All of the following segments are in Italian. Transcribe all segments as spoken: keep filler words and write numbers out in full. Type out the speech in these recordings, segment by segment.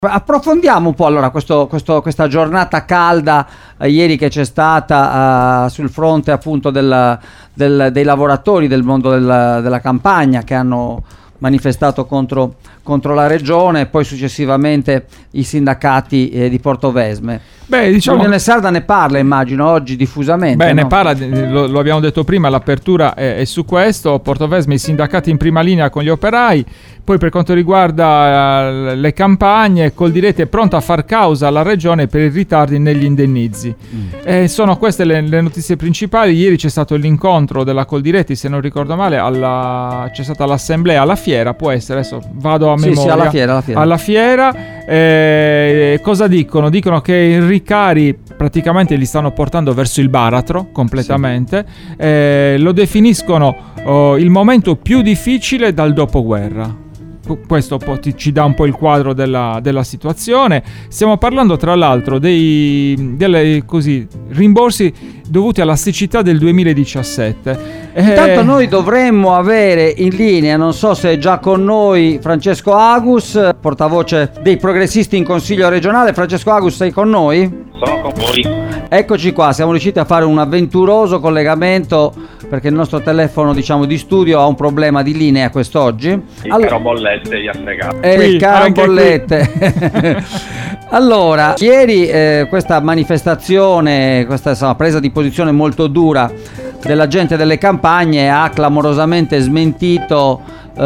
Approfondiamo un po' allora questo, questo, questa giornata calda eh, ieri che c'è stata eh, sul fronte appunto del, del, dei lavoratori del mondo del, della campagna che hanno manifestato contro, contro la regione e poi successivamente i sindacati eh, di Portovesme. Beh, diciamo, l'Unione Sarda ne parla, immagino, oggi diffusamente. Beh, no? ne parla, lo, lo abbiamo detto prima, l'apertura è, è su questo. Portovesme, i sindacati in prima linea con gli operai. Poi per quanto riguarda uh, le campagne, Coldiretti è pronta a far causa alla regione per i ritardi negli indennizi. Mm. Eh, sono queste le, le notizie principali. Ieri c'è stato l'incontro della Coldiretti, se non ricordo male, alla, c'è stata l'assemblea alla fiera, può essere, adesso vado a memoria. Sì, sì, alla fiera. Alla fiera, alla fiera eh, cosa dicono? Dicono che i ricari praticamente li stanno portando verso il baratro completamente. Sì. Eh, lo definiscono oh, il momento più difficile dal dopoguerra. Questo ci dà un po' il quadro della, della situazione. Stiamo parlando tra l'altro dei delle, così, rimborsi dovuti alla siccità del duemiladiciassette. Intanto eh, noi dovremmo avere in linea, non so se è già con noi, Francesco Agus, portavoce dei progressisti in Consiglio regionale. Francesco Agus, sei con noi? Sono con voi. Eccoci qua, siamo riusciti a fare un avventuroso collegamento perché il nostro telefono, diciamo, di studio ha un problema di linea quest'oggi. Il allora, caro bollette vi ha fregato. Eh, Qui, il caro anche bollette. Allora, ieri eh, questa manifestazione, questa insomma, presa di posizione molto dura della gente delle campagne ha clamorosamente smentito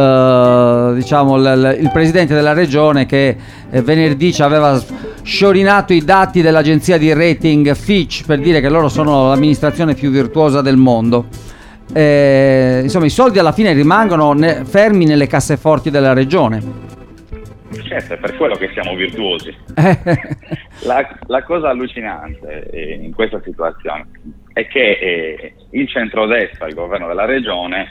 eh, diciamo, l- l- il presidente della regione che eh, venerdì ci aveva sciorinato i dati dell'agenzia di rating Fitch per dire che loro sono l'amministrazione più virtuosa del mondo. Eh, insomma, i soldi alla fine rimangono ne- fermi nelle casseforti della regione. Certo, è per quello che siamo virtuosi. la, la cosa allucinante eh, in questa situazione è che eh, il centrodestra, il governo della regione,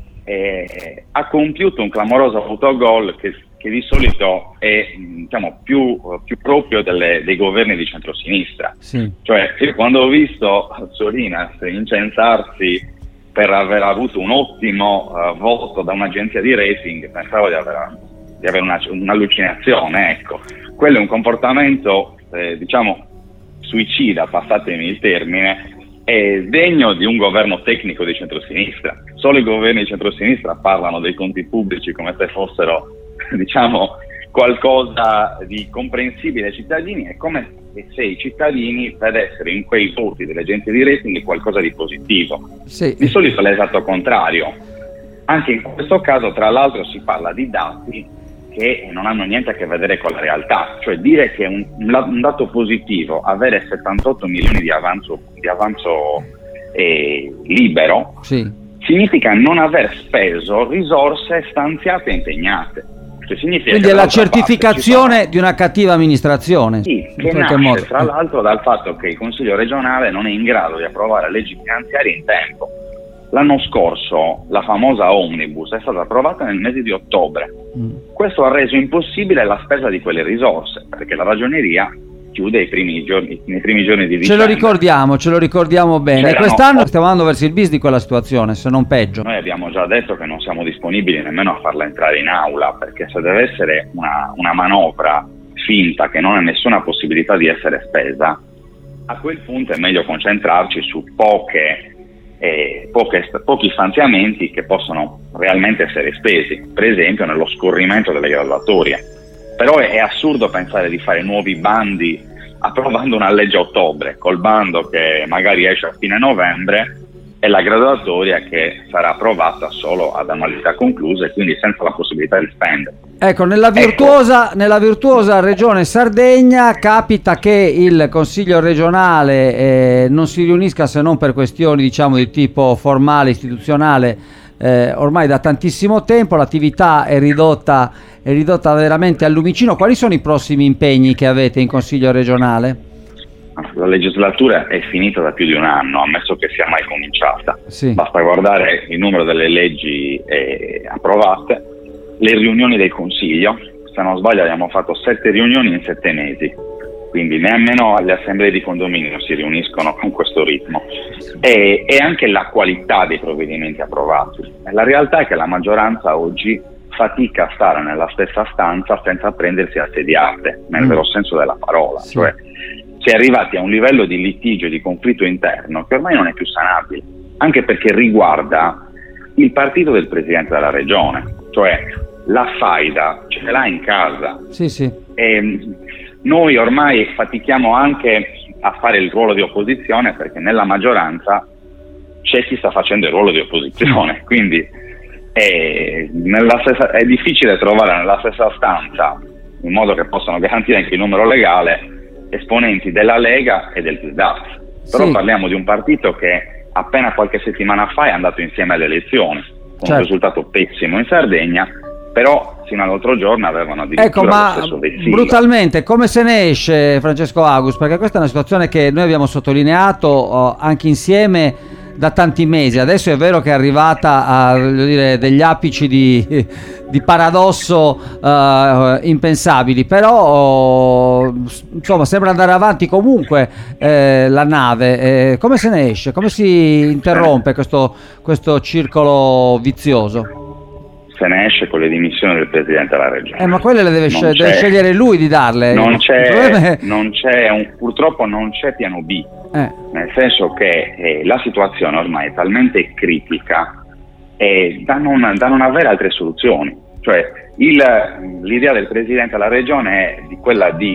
eh, ha compiuto un clamoroso autogol che, che di solito è diciamo, più, più proprio delle, dei governi di centrosinistra. Sì. Cioè, io quando ho visto Solinas incensarsi per aver avuto un ottimo uh, voto da un'agenzia di rating, pensavo di aver, di avere una, un'allucinazione, ecco. Quello è un comportamento, eh, diciamo, suicida, passatemi il termine, è degno di un governo tecnico di centrosinistra. Solo i governi di centrosinistra parlano dei conti pubblici come se fossero, diciamo, qualcosa di comprensibile ai cittadini, è come se i cittadini vedessero in quei voti delle agenzie di rating qualcosa di positivo. Sì. Di solito è l'esatto contrario. Anche in questo caso, tra l'altro, si parla di dati che non hanno niente a che vedere con la realtà, cioè dire che è un, un dato positivo avere settantotto milioni di avanzo, di avanzo eh, libero, sì, significa non aver speso risorse stanziate e impegnate. Cioè significa quindi è la certificazione sono... di una cattiva amministrazione. Sì, che nasce modo. tra l'altro dal fatto che il Consiglio regionale non è in grado di approvare leggi finanziarie in tempo. L'anno scorso la famosa Omnibus è stata approvata nel mese di ottobre. Mm. Questo ha reso impossibile la spesa di quelle risorse, perché la ragioneria chiude i primi giorni, nei primi giorni di dicembre. Ce lo ricordiamo, ce lo ricordiamo bene. C'erano... Quest'anno stiamo andando verso il bis di quella situazione, se non peggio. Noi abbiamo già detto che non siamo disponibili nemmeno a farla entrare in aula, perché se deve essere una, una manovra finta che non ha nessuna possibilità di essere spesa, a quel punto è meglio concentrarci su poche E poche, pochi stanziamenti che possono realmente essere spesi, per esempio nello scorrimento delle graduatorie. Però è, è assurdo pensare di fare nuovi bandi approvando una legge a ottobre, col bando che magari esce a fine novembre e la graduatoria che sarà approvata solo ad annualità concluse e quindi senza la possibilità di spendere. Ecco, nella virtuosa, ecco. nella virtuosa regione Sardegna capita che il Consiglio regionale eh, non si riunisca se non per questioni, diciamo, di tipo formale, istituzionale, eh, ormai da tantissimo tempo. L'attività è ridotta, è ridotta veramente al lumicino. Quali sono i prossimi impegni che avete in Consiglio regionale? La legislatura è finita da più di un anno, ammesso che sia mai cominciata. Sì. Basta guardare il numero delle leggi eh, approvate, le riunioni del Consiglio. Se non sbaglio abbiamo fatto sette riunioni in sette mesi, quindi nemmeno le assemblee di condominio si riuniscono con questo ritmo, e, e anche la qualità dei provvedimenti approvati. La realtà è che la maggioranza oggi fatica a stare nella stessa stanza senza prendersi a sediate, nel mm. vero senso della parola. Sì. Cioè, si è arrivati a un livello di litigio, di conflitto interno che ormai non è più sanabile, anche perché riguarda il partito del presidente della regione, cioè la faida ce l'ha in casa. Sì, sì. E noi ormai fatichiamo anche a fare il ruolo di opposizione, perché nella maggioranza c'è chi sta facendo il ruolo di opposizione, quindi è, nella stessa, è difficile trovare nella stessa stanza, in modo che possano garantire anche il numero legale, esponenti della Lega e del P D A F. Però sì. Parliamo di un partito che appena qualche settimana fa è andato insieme alle elezioni, con certo. un risultato pessimo in Sardegna, però fino all'altro giorno avevano addirittura ecco, ma lo stesso vessillo. Brutalmente come se ne esce, Francesco August? Perché questa è una situazione che noi abbiamo sottolineato oh, anche insieme da tanti mesi. Adesso è vero che è arrivata a, voglio dire, degli apici di, di paradosso uh, impensabili, però oh, insomma sembra andare avanti comunque eh, la nave. Eh, come se ne esce? Come si interrompe questo, questo circolo vizioso? Se ne esce con le dimissioni del presidente della regione. Eh, ma quelle le deve, scel- deve scegliere lui di darle. Non c'è, è... non c'è un, purtroppo non c'è piano B, eh. nel senso che eh, la situazione ormai è talmente critica eh, da, non, da non avere altre soluzioni. Cioè il, l'idea del presidente della regione è di quella di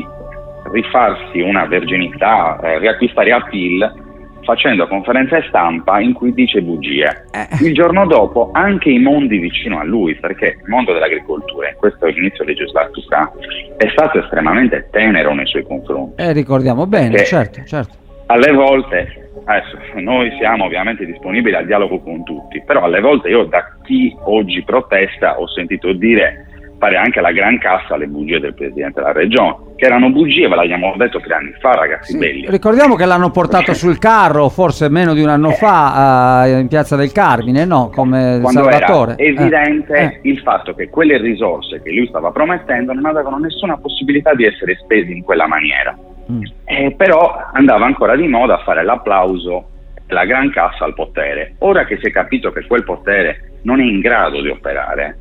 rifarsi una verginità, eh, riacquistare appeal, facendo conferenze stampa in cui dice bugie. Il giorno dopo anche i mondi vicino a lui, perché il mondo dell'agricoltura in questo inizio legislatura è stato estremamente tenero nei suoi confronti. Eh, ricordiamo bene, perché certo, certo. Alle volte, adesso noi siamo ovviamente disponibili al dialogo con tutti, però alle volte io da chi oggi protesta ho sentito dire fare anche la gran cassa alle bugie del presidente della regione, che erano bugie, ve l'abbiamo detto tre anni fa, ragazzi sì, belli. Ricordiamo che l'hanno portato sul carro forse meno di un anno fa uh, in Piazza del Carmine, no? Come quando Salvatore. Era evidente eh, eh. il fatto che quelle risorse che lui stava promettendo non avevano nessuna possibilità di essere spese in quella maniera. Mm. Eh, però andava ancora di moda a fare l'applauso, la gran cassa al potere. Ora che si è capito che quel potere non è in grado di operare,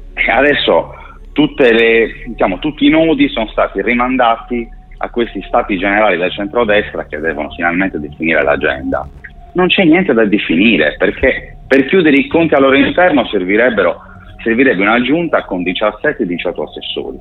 adesso tutte le, diciamo, tutti i nodi sono stati rimandati a questi stati generali del centrodestra che devono finalmente definire l'agenda. Non c'è niente da definire, perché per chiudere i conti al loro interno servirebbero, servirebbe una giunta con diciassette diciotto assessori,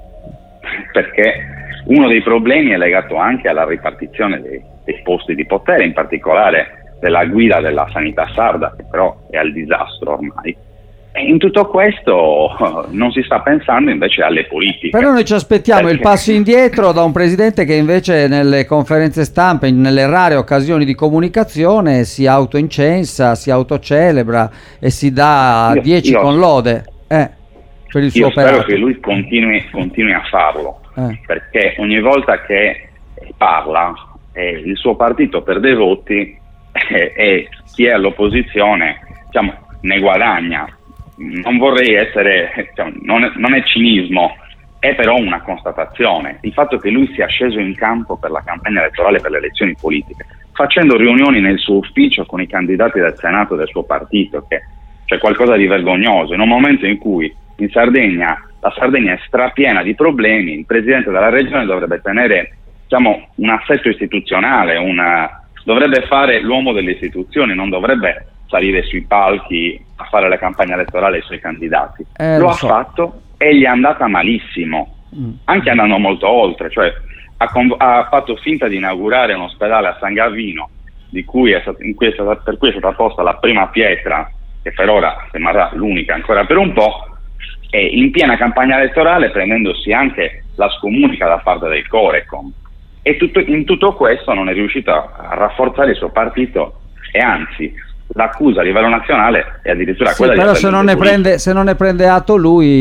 perché uno dei problemi è legato anche alla ripartizione dei, dei posti di potere, in particolare della guida della sanità sarda, che però è al disastro ormai. E in tutto questo non si sta pensando invece alle politiche. Però noi ci aspettiamo perché... il passo indietro da un presidente che invece nelle conferenze stampa, nelle rare occasioni di comunicazione, si autoincensa, si autocelebra e si dà dieci con lode eh, per il suo io operato. Spero che lui continui, continui a farlo, eh. perché ogni volta che parla eh, il suo partito perde voti eh, e chi è all'opposizione, diciamo, ne guadagna. Non vorrei essere, cioè, non, è, non è cinismo, è però una constatazione. Il fatto che lui sia sceso in campo per la campagna elettorale, per le elezioni politiche, facendo riunioni nel suo ufficio con i candidati del Senato del suo partito, che c'è qualcosa di vergognoso, in un momento in cui in Sardegna la Sardegna è strapiena di problemi, il presidente della regione dovrebbe tenere, diciamo, un assetto istituzionale, una, dovrebbe fare l'uomo delle istituzioni, non dovrebbe salire sui palchi a fare la campagna elettorale ai suoi candidati. Eh, lo, lo ha so. fatto e gli è andata malissimo, mm. anche andando molto oltre, cioè ha, conv- ha fatto finta di inaugurare un ospedale a San Gavino, di cui è stata, in cui è stata, per cui è stata posta la prima pietra, che per ora rimarrà l'unica ancora per un po', e in piena campagna elettorale prendendosi anche la scomunica da parte del Corecom. E tutto, in tutto questo non è riuscito a, a rafforzare il suo partito, e anzi l'accusa a livello nazionale è addirittura sì, quella però di se non, ne prende, se non ne prende atto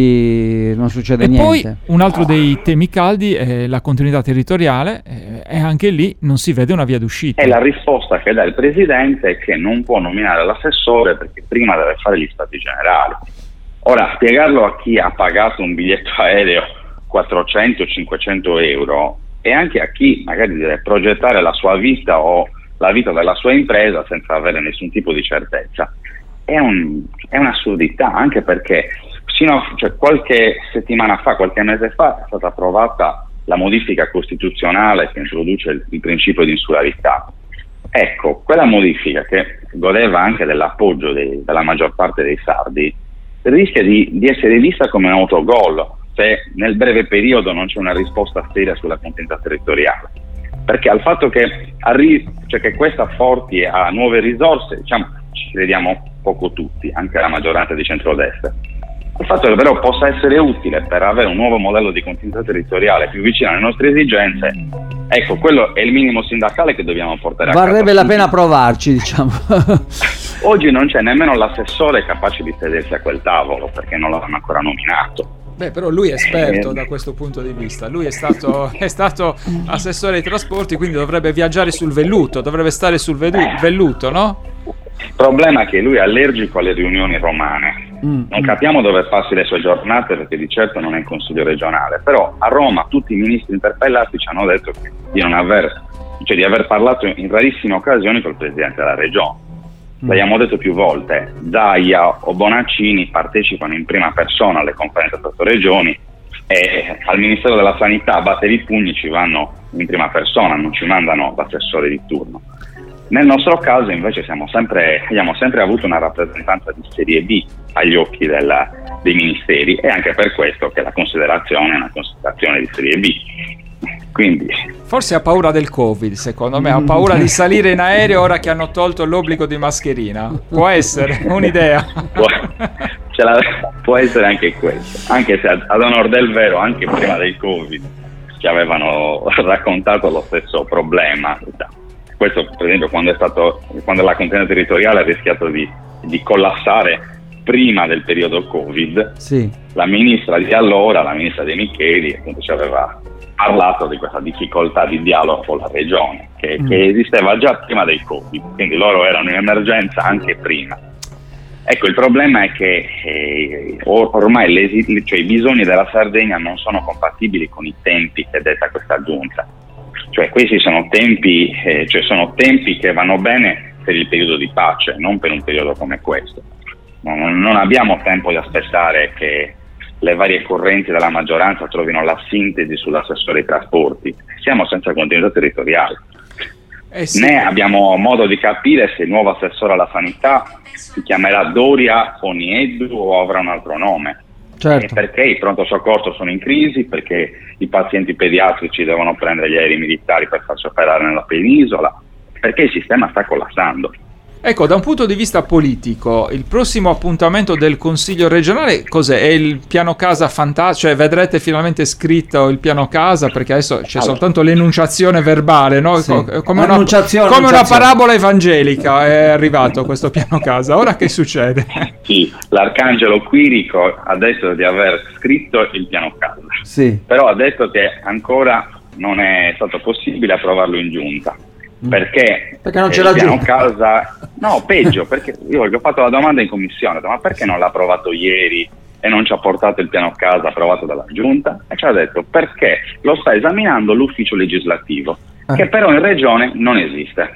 lui non succede e niente. Poi un altro dei temi caldi è la continuità territoriale e anche lì non si vede una via d'uscita. E la risposta che dà il presidente è che non può nominare l'assessore perché prima deve fare gli stati generali. Ora, spiegarlo a chi ha pagato un biglietto aereo quattrocento cinquecento euro e anche a chi magari deve progettare la sua vita o la vita della sua impresa senza avere nessun tipo di certezza è, un, è un'assurdità, anche perché sino a, cioè qualche settimana fa, qualche mese fa, è stata approvata la modifica costituzionale che introduce il, il principio di insularità. Ecco, quella modifica, che godeva anche dell'appoggio dei, della maggior parte dei sardi, rischia di, di essere vista come un autogol se nel breve periodo non c'è una risposta seria sulla continuità territoriale. Perché al fatto che, arri- cioè che questa porti a nuove risorse, diciamo, ci crediamo poco tutti, anche la maggioranza di centrodestra. Il fatto che però possa essere utile per avere un nuovo modello di continuità territoriale più vicino alle nostre esigenze, ecco, quello è il minimo sindacale che dobbiamo portare a casa. Varrebbe la pena provarci, diciamo. Oggi non c'è nemmeno l'assessore capace di sedersi a quel tavolo, perché non l'hanno ancora nominato. Beh, però lui è esperto eh. da questo punto di vista. Lui è stato, è stato assessore ai trasporti, quindi dovrebbe viaggiare sul velluto, dovrebbe stare sul vedu- velluto, no? Il problema è che lui è allergico alle riunioni romane. Mm. Non capiamo dove passi le sue giornate, perché di certo non è in consiglio regionale, però a Roma tutti i ministri interpellati ci hanno detto di non aver, cioè di aver parlato in rarissime occasioni col presidente della regione. Mm. L'abbiamo detto più volte, Zaia o Bonaccini partecipano in prima persona alle conferenze per le regioni e al Ministero della Sanità a battere i pugni ci vanno in prima persona, non ci mandano l'assessore di turno. Nel nostro caso invece siamo sempre, abbiamo sempre avuto una rappresentanza di serie B agli occhi della, dei ministeri, e anche per questo che la considerazione è una considerazione di serie B. Quindi forse ha paura del Covid, secondo me, ha paura di salire in aereo ora che hanno tolto l'obbligo di mascherina. Può essere un'idea. Può, ce la, può essere anche questo, anche se ad onor del vero anche prima del Covid ci avevano raccontato lo stesso problema. Questo per esempio quando è stato quando la continuità territoriale ha rischiato di, di collassare prima del periodo Covid, sì. La ministra di allora, la ministra De Micheli, appunto ci aveva parlato di questa difficoltà di dialogo con la regione che, mm. che esisteva già prima del Covid, quindi loro erano in emergenza anche prima. Ecco, il problema è che eh, ormai le, cioè, i bisogni della Sardegna non sono compatibili con i tempi che detta questa giunta. Cioè questi sono tempi, eh, cioè sono tempi che vanno bene per il periodo di pace, non per un periodo come questo. Non, non abbiamo tempo di aspettare che le varie correnti della maggioranza trovino la sintesi sull'assessore ai trasporti. Siamo senza continuità territoriale. Eh sì. Né abbiamo modo di capire se il nuovo assessore alla sanità si chiamerà Doria o Nieddu o avrà un altro nome. Certo. Perché i pronto soccorso sono in crisi, perché i pazienti pediatrici devono prendere gli aerei militari per farsi operare nella penisola, perché il sistema sta collassando. Ecco, da un punto di vista politico, il prossimo appuntamento del Consiglio regionale cos'è? È il piano casa fantastico? Cioè vedrete finalmente scritto il piano casa? Perché adesso c'è allora. soltanto l'enunciazione verbale, no? Sì. Come, una, come una parabola evangelica è arrivato questo piano casa. Ora che succede? Sì, l'arcangelo Quirico ha detto di aver scritto il piano casa, sì. Però ha detto che ancora non è stato possibile approvarlo in giunta. Perché, perché non ce l'ha piano casa, no, peggio, perché io gli ho fatto la domanda in commissione, ma perché non l'ha approvato ieri e non ci ha portato il piano casa approvato dalla giunta? E ci ha detto perché lo sta esaminando l'ufficio legislativo, che però in regione non esiste.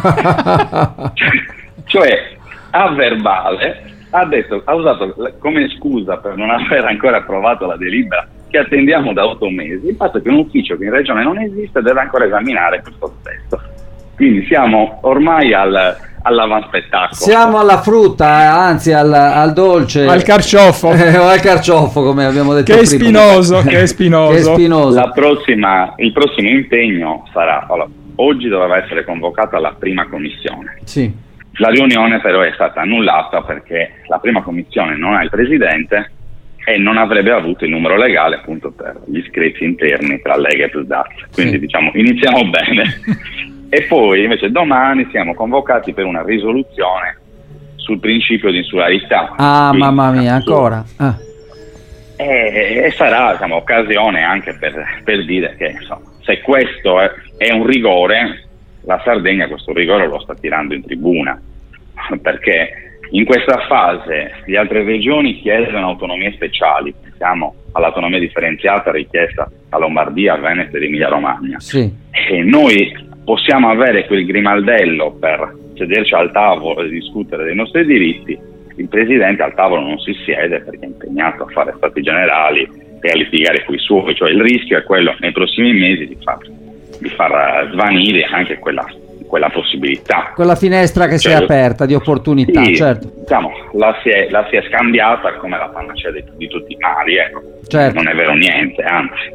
cioè a verbale ha detto, ha usato come scusa per non aver ancora approvato la delibera che attendiamo da otto mesi il fatto che un ufficio che in regione non esiste deve ancora esaminare questo testo. Quindi siamo ormai al, all'avanspettacolo. Siamo alla frutta, anzi al, al dolce. Al carciofo. Eh, al carciofo, come abbiamo detto che prima. È spinoso, che è spinoso. Che è spinoso. La prossima, il prossimo impegno sarà, allora, oggi doveva essere convocata la prima commissione. Sì. La riunione però è stata annullata perché la prima commissione non ha il presidente e non avrebbe avuto il numero legale appunto per gli iscritti interni tra Lega e Plus D A T. Quindi sì. diciamo iniziamo bene. E poi invece domani siamo convocati per una risoluzione sul principio di insularità. Ah, quindi, mamma mia, ancora? Ah. E, e sarà diciamo, occasione anche per, per dire che insomma, se questo è, è un rigore, la Sardegna questo rigore lo sta tirando in tribuna, perché in questa fase le altre regioni chiedono autonomie speciali, pensiamo all'autonomia differenziata richiesta a Lombardia, a Veneto e Emilia Romagna. Sì. E noi possiamo avere quel grimaldello per sederci al tavolo e discutere dei nostri diritti, il Presidente al tavolo non si siede perché è impegnato a fare stati generali e a litigare con i suoi, cioè il rischio è quello nei prossimi mesi di far, di far svanire anche quella, quella possibilità. Quella finestra che cioè, si è aperta di opportunità, sì, certo. Diciamo, la si, è, la si è scambiata come la panacea di, di tutti i mali, ecco. Certo. Non è vero niente, anzi.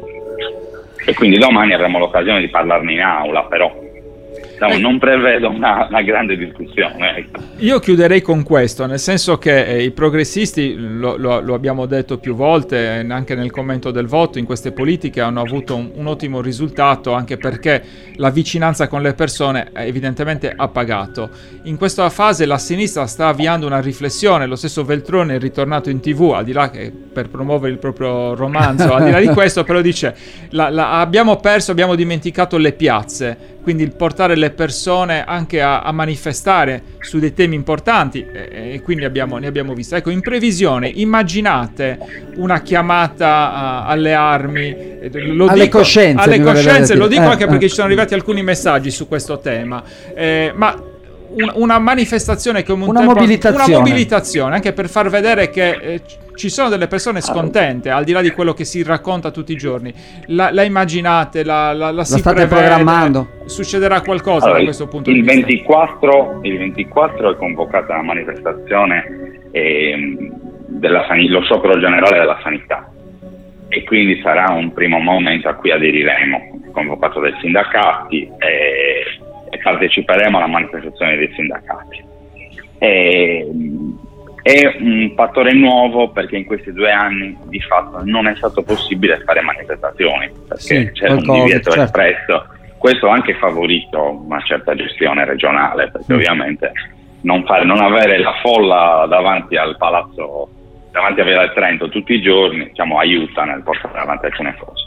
E quindi domani avremo l'occasione di parlarne in aula, però diciamo, non prevedo una, una grande discussione. Ecco. Io chiuderei con questo, nel senso che eh, i progressisti, lo, lo, lo abbiamo detto più volte, eh, anche nel commento del voto, in queste politiche hanno avuto un, un ottimo risultato, anche perché la vicinanza con le persone eh, evidentemente ha pagato. In questa fase la sinistra sta avviando una riflessione, lo stesso Veltroni è ritornato in tv, al di là che per promuovere il proprio romanzo, al di là di questo, però dice, la, la, abbiamo perso, abbiamo dimenticato le piazze, quindi il portare le persone anche a, a manifestare su dei temi importanti, e, e quindi abbiamo, ne abbiamo visto. Ecco, in previsione, immaginate una chiamata a, alle armi, lo alle dico, coscienze, alle coscienze lo dico eh, anche eh. perché ci sono arrivati alcuni messaggi su questo tema, eh, ma un, una manifestazione come un una tempo, mobilitazione. una mobilitazione, anche per far vedere che eh, ci sono delle persone scontente, al di là di quello che si racconta tutti i giorni. La, la immaginate, la, la, la, la si state prevede, programmando? Succederà qualcosa allora, da questo punto il di vista? ventiquattro, il ventiquattro è convocata la manifestazione eh, della san- lo sciopero generale della sanità, e quindi sarà un primo momento a cui aderiremo, convocato dai sindacati, e, e parteciperemo alla manifestazione dei sindacati. E, è un fattore nuovo perché in questi due anni di fatto non è stato possibile fare manifestazioni, perché sì, c'era un COVID, divieto certo. espresso. Questo ha anche favorito una certa gestione regionale, perché mm. ovviamente non, fare, non avere la folla davanti al palazzo, davanti a Via del Trento tutti i giorni, diciamo, aiuta nel portare avanti alcune cose.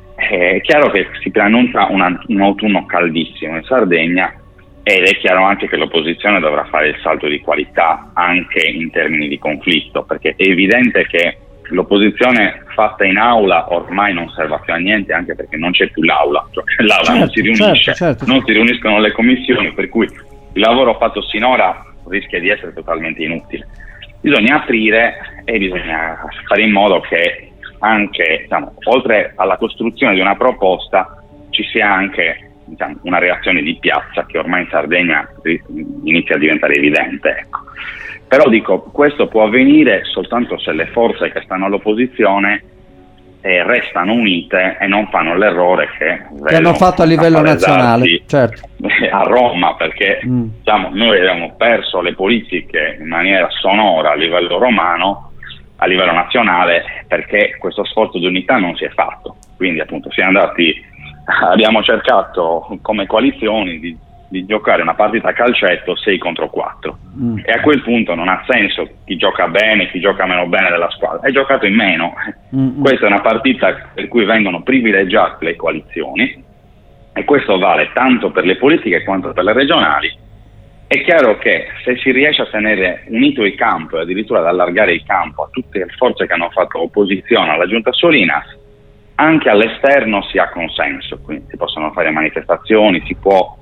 È chiaro che si preannuncia una, un autunno caldissimo in Sardegna, ed è chiaro anche che l'opposizione dovrà fare il salto di qualità anche in termini di conflitto, perché è evidente che l'opposizione fatta in aula ormai non serve più a niente, anche perché non c'è più l'aula, cioè l'aula certo, non si riunisce, certo, certo. non si riuniscono le commissioni, per cui il lavoro fatto sinora rischia di essere totalmente inutile. Bisogna aprire e bisogna fare in modo che anche, diciamo, oltre alla costruzione di una proposta, ci sia anche, diciamo, una reazione di piazza che ormai in Sardegna inizia a diventare evidente, ecco. Però dico, questo può avvenire soltanto se le forze che stanno all'opposizione eh, restano unite e non fanno l'errore che, che hanno fatto a livello nazionale, certo. a Roma, perché mm. diciamo, noi abbiamo perso le politiche in maniera sonora a livello romano, a livello nazionale, perché questo sforzo di unità non si è fatto. Quindi appunto siamo andati, abbiamo cercato come coalizioni di, di giocare una partita a calcetto sei contro quattro, mm. e a quel punto non ha senso chi gioca bene, chi gioca meno bene della squadra, è giocato in meno. Mm. Questa è una partita per cui vengono privilegiate le coalizioni, e questo vale tanto per le politiche quanto per le regionali. È chiaro che se si riesce a tenere unito il campo e addirittura ad allargare il campo a tutte le forze che hanno fatto opposizione alla giunta Solinas, anche all'esterno si ha consenso, quindi si possono fare manifestazioni, si può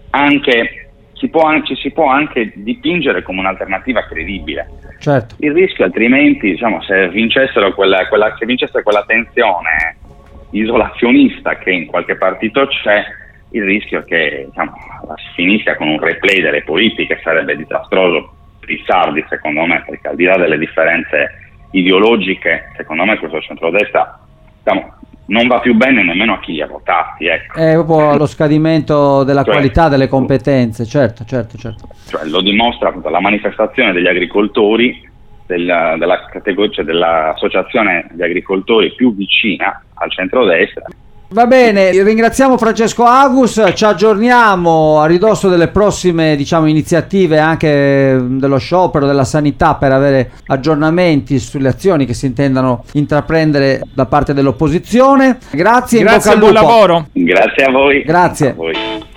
anche, si può anche, si può anche dipingere come un'alternativa credibile. Certo. Il rischio altrimenti, diciamo, se vincessero quella, quella, se vincesse quella tensione isolazionista che in qualche partito c'è, il rischio è che, diciamo, si finisca con un replay delle politiche, sarebbe disastroso per i sardi, secondo me, perché al di là delle differenze ideologiche, secondo me questo centrodestra, diciamo, non va più bene nemmeno a chi li ha votati, ecco. È proprio lo scadimento della cioè, qualità delle competenze, certo, certo, certo. Cioè, lo dimostra appunto la manifestazione degli agricoltori, della, della categoria, cioè dell'associazione di agricoltori più vicina al centrodestra. Va bene, ringraziamo Francesco Agus, ci aggiorniamo a ridosso delle prossime, diciamo, iniziative anche dello sciopero della sanità per avere aggiornamenti sulle azioni che si intendano intraprendere da parte dell'opposizione. Grazie, Grazie, in bocca al buon lupo. lavoro. Grazie a voi. Grazie. A voi.